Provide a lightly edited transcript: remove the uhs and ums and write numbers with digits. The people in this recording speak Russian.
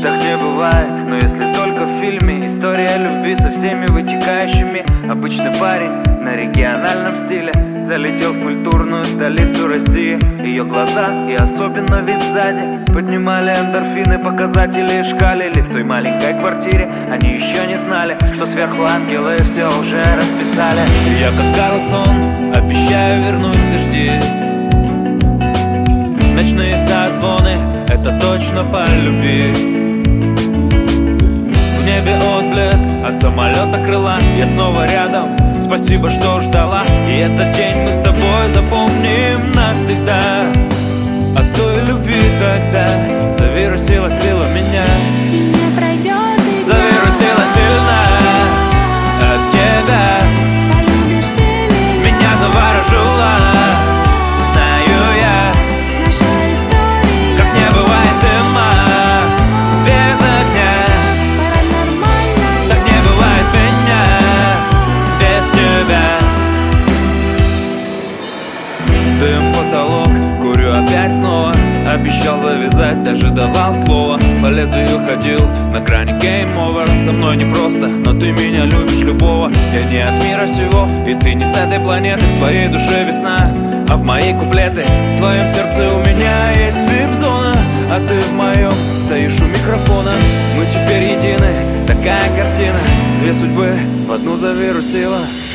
так не бывает, но если только в фильме история любви со всеми вытекающими. Обычный парень на региональном стиле залетел в культурную столицу России. Ее глаза и особенно вид сзади поднимали эндорфины, показатели шкалили. В той маленькой квартире они еще не знали, что сверху ангелы все уже расписали. Я как Карлсон, обещаю вернусь, ты жди. Ночные созвоны, это точно по любви. В небе отблеск от самолета крыла. Я снова рядом, спасибо, что ждала. И этот день мы с тобой запомним навсегда. От той любви тогда завирусила сила меня. И не пройдет и завирусила сильно от тебя. Полюбишь ты Меня заворожила, знаю я. Наша история Как не бывает дыма без огня, паранормальная. так не бывает меня без тебя. Дым в потолок, курю опять снова. Обещал завязать, даже давал слово. По лезвию ходил, на грани game over. Со мной непросто, но ты меня любишь любого. Я не от мира сего, и ты не с этой планеты. В твоей душе весна, а в моей куплеты. В твоем сердце у меня есть вип-зона, а ты в моем стоишь у микрофона. Мы теперь едины, такая картина. Две судьбы в одну завирусила.